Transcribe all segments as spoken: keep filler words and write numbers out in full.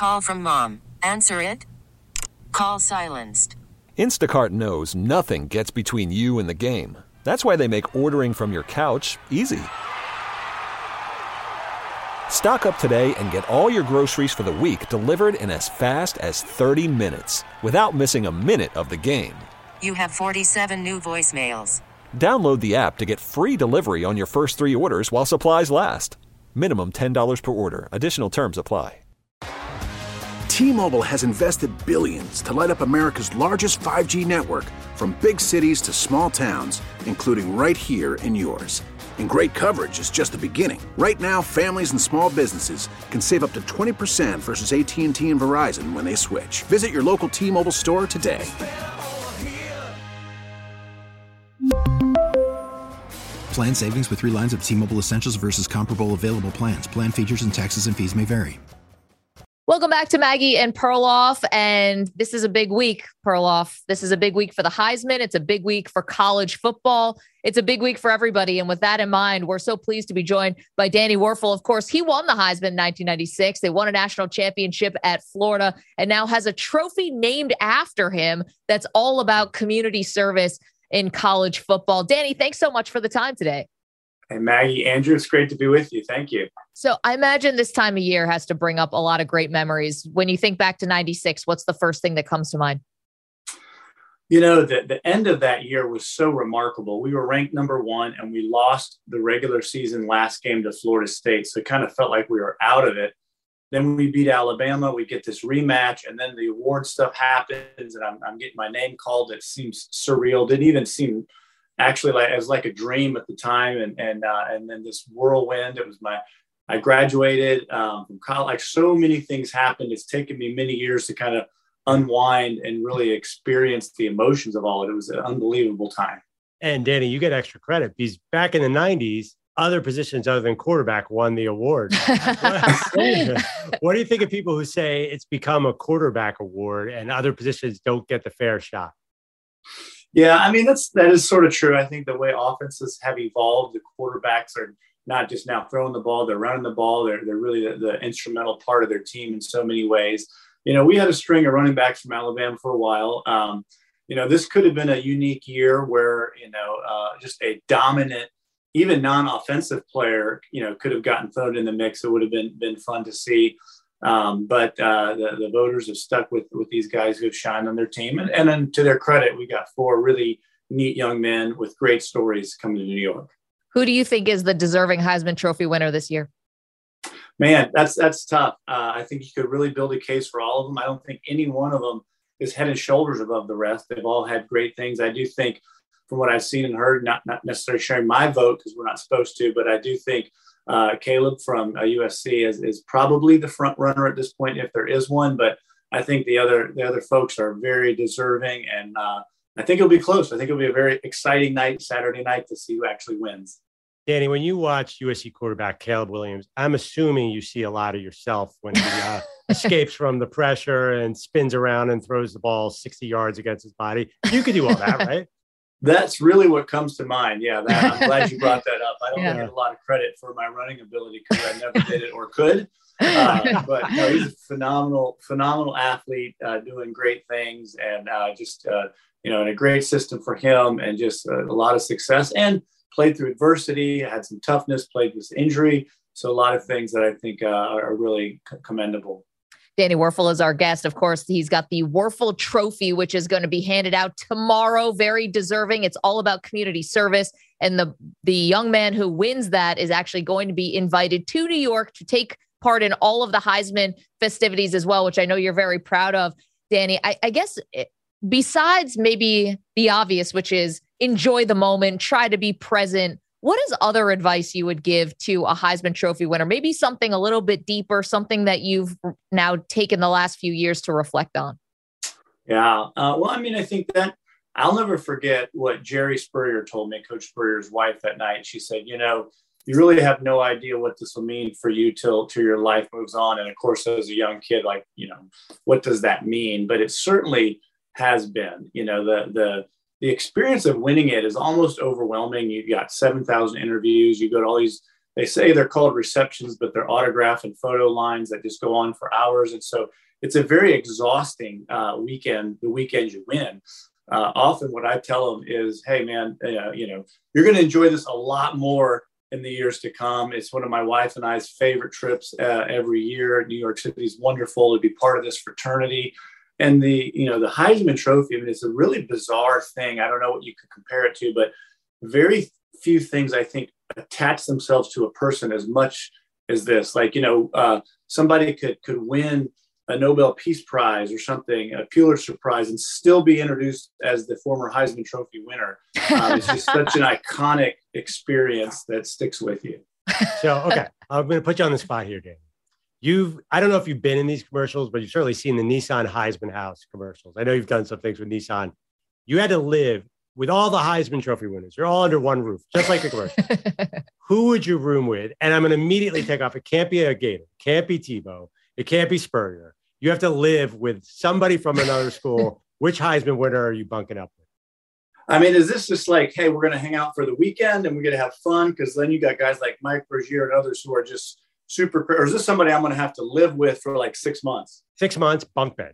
Call from mom. Answer it. Call silenced. Instacart knows nothing gets between you and the game. That's why they make ordering from your couch easy. Stock up today and get all your groceries for the week delivered in as fast as thirty minutes without missing a minute of the game. You have forty-seven new voicemails. Download the app to get free delivery on your first three orders while supplies last. Minimum ten dollars per order. Additional terms apply. T-Mobile has invested billions to light up America's largest five G network, from big cities to small towns, including right here in yours. And great coverage is just the beginning. Right now, families and small businesses can save up to twenty percent versus A T and T and Verizon when they switch. Visit your local T-Mobile store today. Plan savings with three lines of T-Mobile Essentials versus comparable available plans. Plan features and taxes and fees may vary. Welcome back to Maggie and Perloff. And this is a big week, Perloff. This is a big week for the Heisman. It's a big week for college football. It's a big week for everybody. And with that in mind, we're so pleased to be joined by Danny Wuerffel. Of course, he won the Heisman in nineteen ninety-six. They won a national championship at Florida and now has a trophy named after him that's all about community service in college football. Danny, thanks so much for the time today. Hey, Maggie, Andrew, it's great to be with you. Thank you. So I imagine this time of year has to bring up a lot of great memories. When you think back to ninety-six, what's the first thing that comes to mind? You know, the, the end of that year was so remarkable. We were ranked number one and we lost the regular season last game to Florida State. So it kind of felt like we were out of it. Then we beat Alabama. We get this rematch and then the award stuff happens and I'm, I'm getting my name called. It seems surreal. Didn't even seem actually like it was like a dream at the time. And, and, uh, and then this whirlwind, it was my, I graduated um, from college. Like so many things happened. It's taken me many years to kind of unwind and really experience the emotions of all of it. It was an unbelievable time. And Danny, you get extra credit because back in the nineties, other positions other than quarterback won the award. what, what do you think of people who say it's become a quarterback award and other positions don't get the fair shot? Yeah, I mean, that's, that is sort of true. I think the way offenses have evolved, the quarterbacks are not just now throwing the ball, they're running the ball. They're, they're really the, the instrumental part of their team in so many ways. You know, we had a string of running backs from Alabama for a while. Um, you know, this could have been a unique year where, you know, uh, just a dominant, even non-offensive player, you know, could have gotten thrown in the mix. It would have been, been fun to see. Um, but uh, the, the voters have stuck with, with these guys who have shined on their team. And, and then to their credit, we got four really neat young men with great stories coming to New York. Who do you think is the deserving Heisman Trophy winner this year? Man, that's that's tough. Uh, I think you could really build a case for all of them. I don't think any one of them is head and shoulders above the rest. They've all had great things. I do think, from what I've seen and heard, not, not necessarily sharing my vote because we're not supposed to, but I do think uh, Caleb from uh, U S C is, is probably the front runner at this point, if there is one. But I think the other the other folks are very deserving, and uh, I think it'll be close. I think it'll be a very exciting night, Saturday night, to see who actually wins. Danny, when you watch U S C quarterback Caleb Williams, I'm assuming you see a lot of yourself when he uh, escapes from the pressure and spins around and throws the ball sixty yards against his body. You could do all that, right? That's really what comes to mind. Yeah, that, I'm glad you brought that up. I don't Yeah. get a lot of credit for my running ability because I never did it or could. Uh, but no, he's a phenomenal, phenomenal athlete, uh, doing great things, and uh, just uh, you know, in a great system for him, and just uh, a lot of success. And played through adversity, had some toughness, played with injury. So a lot of things that I think uh, are really commendable. Danny Wuerffel is our guest. Of course, he's got the Wuerffel Trophy, which is going to be handed out tomorrow. Very deserving. It's all about community service. And the, the young man who wins that is actually going to be invited to New York to take part in all of the Heisman festivities as well, which I know you're very proud of. Danny, I, I guess besides maybe the obvious, which is enjoy the moment, try to be present, what is other advice you would give to a Heisman Trophy winner? Maybe something a little bit deeper, something that you've now taken the last few years to reflect on. Yeah. Uh, well, I mean, I think that I'll never forget what Jerry Spurrier told me, Coach Spurrier's wife, that night. She said, you know, you really have no idea what this will mean for you till, till your life moves on. And of course, as a young kid, like, you know, what does that mean? But it certainly has been, you know, the, the, the experience of winning it is almost overwhelming. You've got seven thousand interviews. You go to all these they say they're called receptions, but they're autograph and photo lines that just go on for hours. And so it's a very exhausting uh, weekend, the weekend you win. Uh, often what I tell them is, hey, man, uh, you know, you're going to enjoy this a lot more in the years to come. It's one of my wife and I's favorite trips uh, every year. New York City is wonderful to be part of this fraternity. And the, you know, the Heisman Trophy, I mean, it's a really bizarre thing. I don't know what you could compare it to, but very few things I think attach themselves to a person as much as this. Like, you know, uh, somebody could could win a Nobel Peace Prize or something, a Pulitzer Prize, and still be introduced as the former Heisman Trophy winner. Um, it's just such an iconic experience that sticks with you. So, okay, I'm going to put you on the spot here, Dan. You've, I don't know if you've been in these commercials, but you've certainly seen the Nissan Heisman House commercials. I know you've done some things with Nissan. You had to live with all the Heisman Trophy winners. You're all under one roof, just like the commercial. Who would you room with? And I'm going to immediately take off. It can't be a Gator. It can't be Tebow. It can't be Spurrier. You have to live with somebody from another school. Which Heisman winner are you bunking up with? I mean, is this just like, hey, we're going to hang out for the weekend and we're going to have fun? Because then you got guys like Mike Bergier and others who are just super. Or is this somebody I'm going to have to live with for like six months? Six months, bunk bed.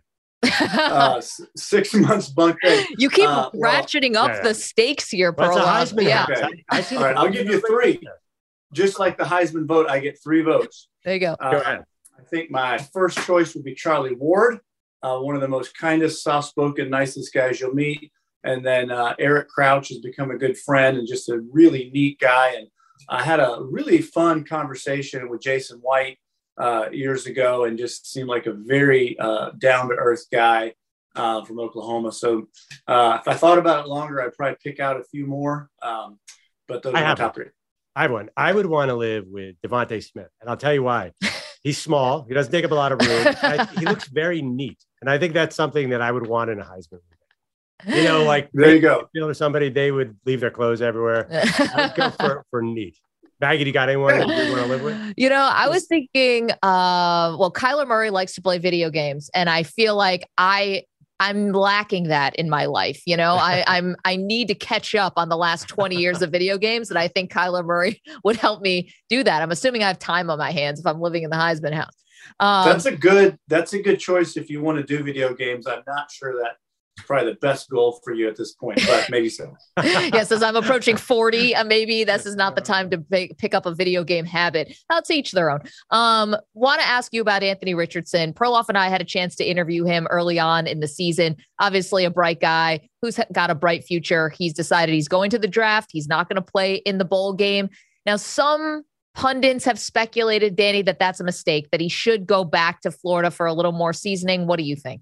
uh, six months bunk bed. You keep uh, ratcheting well, up yeah, the stakes here, Pearl. Heisman yeah. Okay. I, I All right, I'll give you three. Just like the Heisman vote, I get three votes. There you go. Uh, go ahead. I think my first choice would be Charlie Ward, uh, one of the most kindest, soft-spoken, nicest guys you'll meet. And then uh, Eric Crouch has become a good friend and just a really neat guy. And I had a really fun conversation with Jason White uh, years ago and just seemed like a very uh, down-to-earth guy uh, from Oklahoma. So uh, if I thought about it longer, I'd probably pick out a few more. Um, but those I are my have top three. I have one. I would want to live with Devontae Smith. And I'll tell you why. He's small. He doesn't take up a lot of room. I, he looks very neat. And I think that's something that I would want in a Heisman. You know, like there you go. Or somebody, they would leave their clothes everywhere. I'd go for, for neat. Maggie, do you got anyone that you want to live with? You know, I was thinking, uh, well, Kyler Murray likes to play video games. And I feel like I I'm lacking that in my life. You know, I, I'm, I need to catch up on the last twenty years of video games. And I think Kyler Murray would help me do that. I'm assuming I have time on my hands if I'm living in the Heisman house. Um, that's a good, that's a good choice. If you want to do video games, I'm not sure that probably the best goal for you at this point, but maybe so. Yes, as I'm approaching forty, uh, maybe this is not the time to p- pick up a video game habit. I'll teach their own. Um, want to ask you about Anthony Richardson. Perloff and I had a chance to interview him early on in the season. Obviously a bright guy who's got a bright future. He's decided he's going to the draft. He's not going to play in the bowl game. Now, some pundits have speculated, Danny, that that's a mistake, that he should go back to Florida for a little more seasoning. What do you think?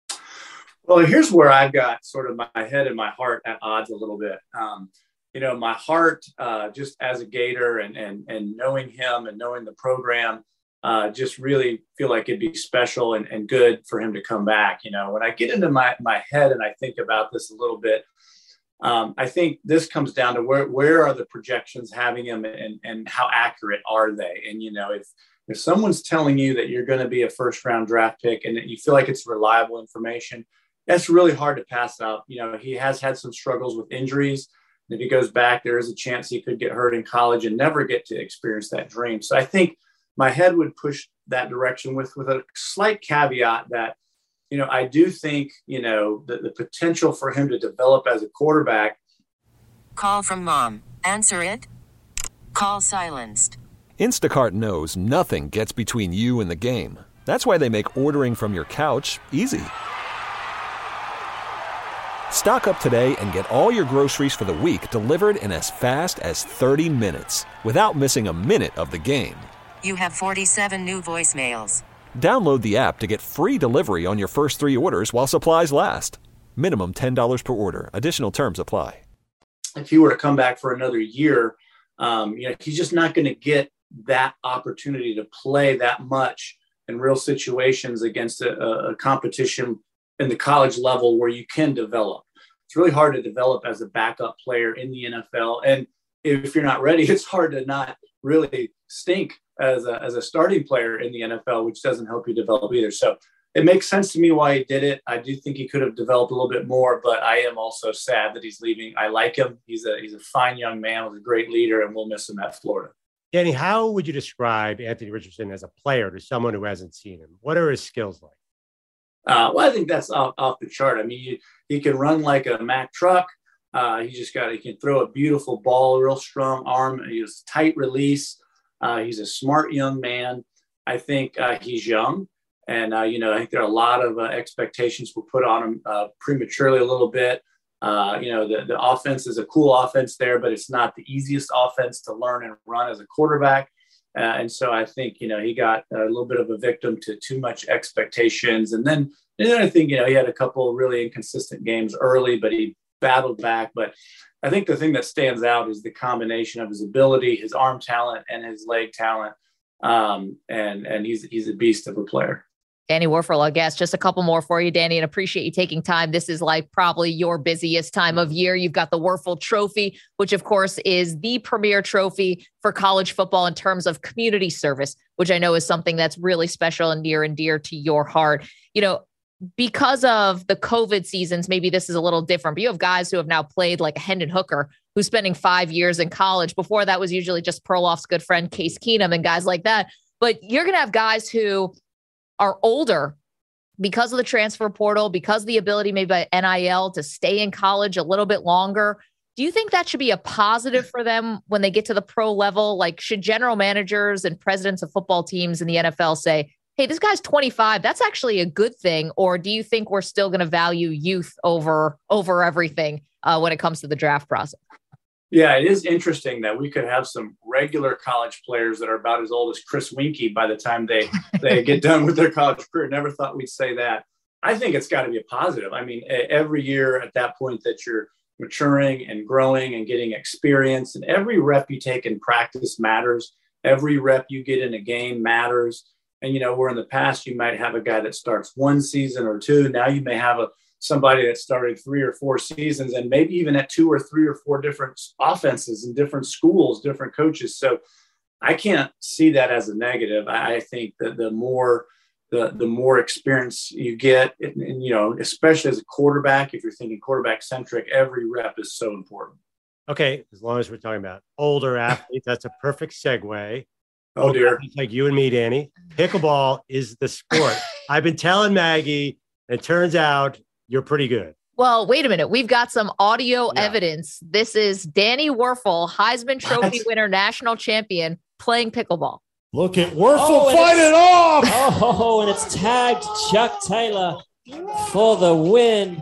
Well, here's where I've got sort of my head and my heart at odds a little bit. Um, you know, my heart, uh, just as a Gator and, and, and knowing him and knowing the program, uh, just really feel like it'd be special and, and good for him to come back. You know, when I get into my, my head and I think about this a little bit, um, I think this comes down to where, where are the projections having him and, and how accurate are they? And, you know, if, if someone's telling you that you're going to be a first round draft pick and that you feel like it's reliable information, that's really hard to pass up. You know, he has had some struggles with injuries. And if he goes back, there is a chance he could get hurt in college and never get to experience that dream. So I think my head would push that direction with, with a slight caveat that, you know, I do think, you know, the, the potential for him to develop as a quarterback. Call from mom. Answer it. Call silenced. Instacart knows nothing gets between you and the game. That's why they make ordering from your couch easy. Stock up today and get all your groceries for the week delivered in as fast as thirty minutes without missing a minute of the game. You have forty-seven new voicemails. Download the app to get free delivery on your first three orders while supplies last. Minimum ten dollars per order. Additional terms apply. If he were to come back for another year, um, you know, he's just not going to get that opportunity to play that much in real situations against a, a competition in the college level where you can develop. It's really hard to develop as a backup player in the N F L. And if you're not ready, it's hard to not really stink as a, as a starting player in the N F L, which doesn't help you develop either. So it makes sense to me why he did it. I do think he could have developed a little bit more, but I am also sad that he's leaving. I like him. He's a, he's a fine young man with a great leader, and we'll miss him at Florida. Danny, how would you describe Anthony Richardson as a player to someone who hasn't seen him? What are his skills like? Uh, well, I think that's off, off the chart. I mean, you, he can run like a Mack truck. Uh, he just got, he can throw a beautiful ball, real strong arm. He has tight release. Uh, he's a smart young man. I think uh, he's young. And, uh, you know, I think there are a lot of uh, expectations were put on him uh, prematurely a little bit. Uh, you know, the, the offense is a cool offense there, but it's not the easiest offense to learn and run as a quarterback. Uh, and so I think, you know, he got a little bit of a victim to too much expectations. And then, and then I think, you know, he had a couple of really inconsistent games early, but he battled back. But I think the thing that stands out is the combination of his ability, his arm talent, and his leg talent. Um, and and he's he's a beast of a player. Danny Wuerffel, I guess. Just a couple more for you, Danny, and appreciate you taking time. This is like probably your busiest time of year. You've got the Wuerffel Trophy, which of course is the premier trophy for college football in terms of community service, which I know is something that's really special and near and dear to your heart. You know, because of the COVID seasons, maybe this is a little different, but you have guys who have now played like a Hendon Hooker, who's spending five years in college. Before that was usually just Perloff's good friend, Case Keenum, and guys like that. But you're going to have guys who are older because of the transfer portal, because of the ability maybe by N I L to stay in college a little bit longer. Do you think that should be a positive for them when they get to the pro level? Like, should general managers and presidents of football teams in the N F L say, hey, this guy's twenty-five, that's actually a good thing? Or do you think we're still going to value youth over, over everything uh, when it comes to the draft process? Yeah, it is interesting that we could have some regular college players that are about as old as Chris Winkie by the time they, they get done with their college career. Never thought we'd say that. I think it's got to be a positive. I mean, every year at that point that you're maturing and growing and getting experience, and every rep you take in practice matters. Every rep you get in a game matters. And, you know, where in the past you might have a guy that starts one season or two. Now you may have a somebody that started three or four seasons and maybe even at two or three or four different offenses in different schools, different coaches. So I can't see that as a negative. I think that the more the the more experience you get, and, and you know, especially as a quarterback, if you're thinking quarterback centric, every rep is so important. Okay, as long as we're talking about older athletes, that's a perfect segue. Oh dear, like you and me, Danny. Pickleball is the sport. I've been telling Maggie, and it turns out you're pretty good. Well, wait a minute. We've got some audio yeah. evidence. This is Danny Wuerffel, Heisman Trophy what? winner, national champion, playing pickleball. Look at Wuerffel oh, fight it off. Oh, and it's tagged Chuck Taylor for the win.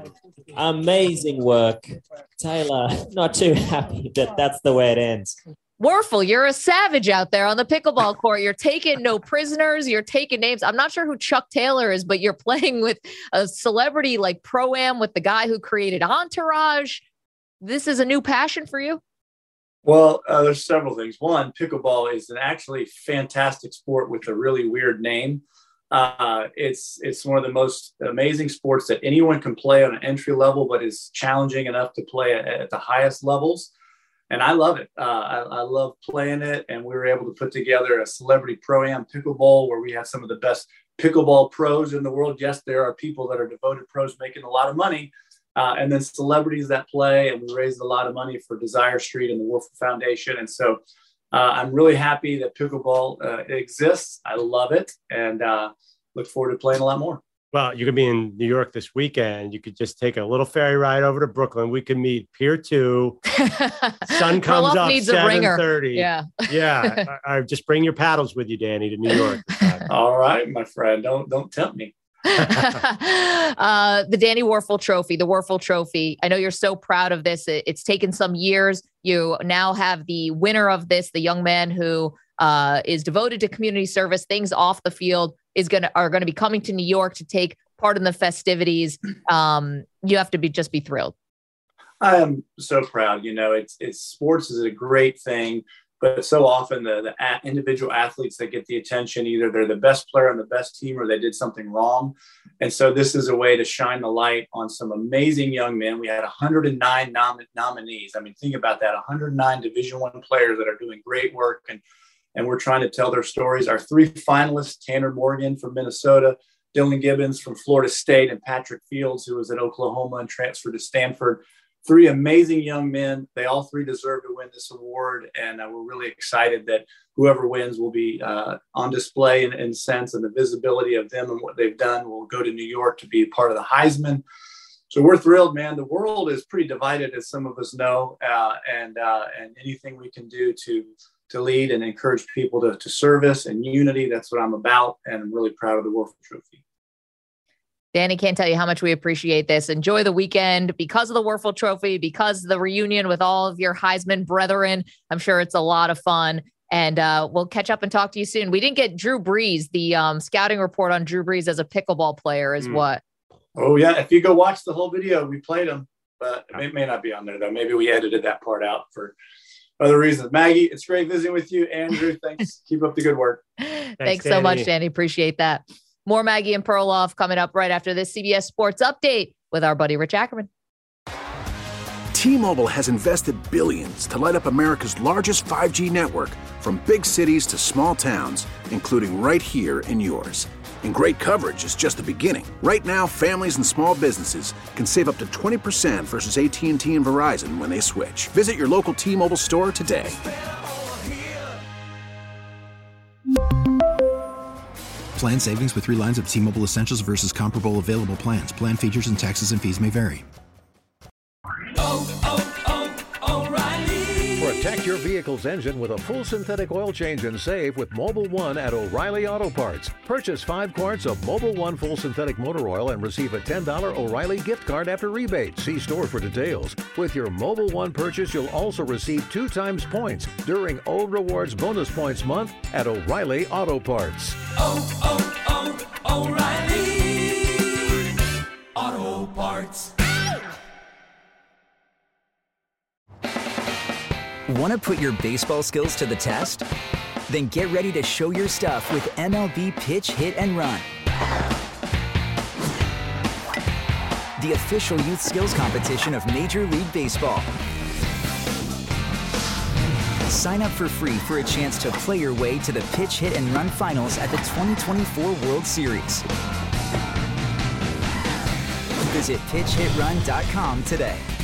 Amazing work. Taylor, not too happy that that's the way it ends. Wuerffel, you're a savage out there on the pickleball court. You're taking no prisoners. You're taking names. I'm not sure who Chuck Taylor is, but you're playing with a celebrity like Pro-Am with the guy who created Entourage. This is a new passion for you? Well, uh, there's several things. One, pickleball is an actually fantastic sport with a really weird name. Uh, it's it's one of the most amazing sports that anyone can play on an entry level, but is challenging enough to play at, at the highest levels. And I love it. Uh, I, I love playing it. And we were able to put together a celebrity Pro-Am pickleball where we have some of the best pickleball pros in the world. Yes, there are people that are devoted pros making a lot of money. Uh, and then celebrities that play. And we raised a lot of money for Desire Street and the Wuerffel Foundation. And so uh, I'm really happy that pickleball uh, exists. I love it. And uh, look forward to playing a lot more. Well, you could be in New York this weekend. You could just take a little ferry ride over to Brooklyn. We could meet Pier Two. Sun comes up seven thirty. Yeah, yeah. I, I just bring your paddles with you, Danny, to New York. All right, my friend. Don't don't tempt me. uh, the Danny Wuerffel Trophy, the Wuerffel Trophy. I know you're so proud of this. It, it's taken some years. You now have the winner of this, the young man who uh, is devoted to community service. Things off the field is going to are going to be coming to New York to take part in the festivities. Um, you have to be just be thrilled. I am so proud. You know, it's it's sports is a great thing, but so often the the a- individual athletes that get the attention, either they're the best player on the best team or they did something wrong. And so this is a way to shine the light on some amazing young men. We had one hundred nine nom- nominees. I mean, think about that, one hundred nine Division One players that are doing great work. And And we're trying to tell their stories. Our three finalists, Tanner Morgan from Minnesota, Dylan Gibbons from Florida State, and Patrick Fields, who was at Oklahoma and transferred to Stanford three amazing young men. They all three deserve to win this award. And uh, we're really excited that whoever wins will be uh, on display in, in sense, and the visibility of them and what they've done will go to New York to be part of the Heisman. So we're thrilled, man. The world is pretty divided, as some of us know, uh, and uh, and anything we can do to to lead and encourage people to, to service and unity, that's what I'm about. And I'm really proud of the Wuerffel Trophy. Danny, can't tell you how much we appreciate this. Enjoy the weekend because of the Wuerffel Trophy, because of the reunion with all of your Heisman brethren. I'm sure it's a lot of fun. And uh, we'll catch up and talk to you soon. We didn't get Drew Brees. The um, scouting report on Drew Brees as a pickleball player is mm. what? Oh, yeah. If you go watch the whole video, we played him. But it may not be on there, though. Maybe we edited that part out for other reasons. Maggie, it's great visiting with you. Andrew, thanks. Keep up the good work. Thanks, thanks so much, Danny. Appreciate that. More Maggie and Perloff coming up right after this C B S Sports Update with our buddy Rich Ackerman. T-Mobile has invested billions to light up America's largest five G network, from big cities to small towns, including right here in yours. And great coverage is just the beginning. Right now, families and small businesses can save up to twenty percent versus A T and T and Verizon when they switch. Visit your local T-Mobile store today. Plan savings with three lines of T-Mobile Essentials versus comparable available plans. Plan features and taxes and fees may vary. Oh, oh, oh, O'Reilly. Protect your vehicle's engine with a full synthetic oil change and save with Mobil one at O'Reilly Auto Parts. Purchase five quarts of Mobil one full synthetic motor oil and receive a ten dollars O'Reilly gift card after rebate. See store for details. With your Mobil one purchase, you'll also receive two times points during O Rewards Bonus Points Month at O'Reilly Auto Parts. Oh, oh, oh, O'Reilly Auto Parts. Want to put your baseball skills to the test? Then get ready to show your stuff with M L B Pitch, Hit, and Run. The official youth skills competition of Major League Baseball. Sign up for free for a chance to play your way to the Pitch, Hit, and Run finals at the twenty twenty-four World Series. Visit pitch hit run dot com today.